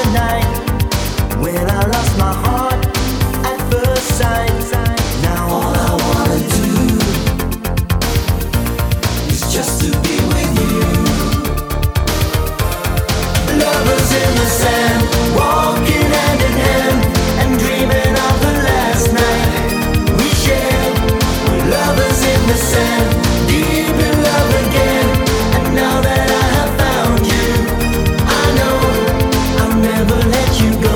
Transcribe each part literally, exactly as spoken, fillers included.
night when I lost my heart at first sight. Now all I wanna do is just to be with you. Lovers in the sand, walking hand in hand and dreaming of the last night we shared. We're lovers in the sand, deep in love again. And now that I have found you, I know I'll never let you go.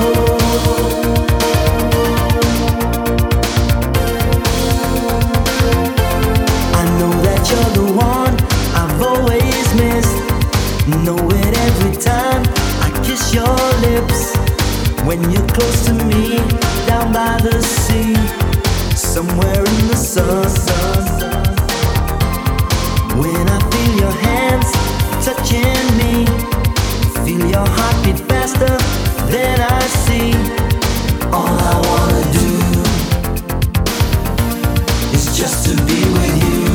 I know that you're the one I've always missed. Know it every time I kiss your lips. When you're close to me, down by the sea, somewhere in the sun. When I feel your hands touching me, feel your heartbeat faster than I see. All I wanna do is just to be with you.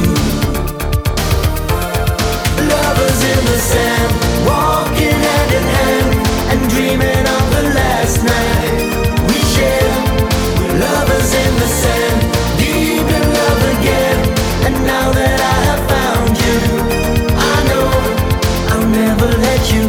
Lovers in the sand, walking hand in hand and dreaming of the last night we shared. We're lovers in the sand, deep in love again. And now that I have found you, I know I'll never let you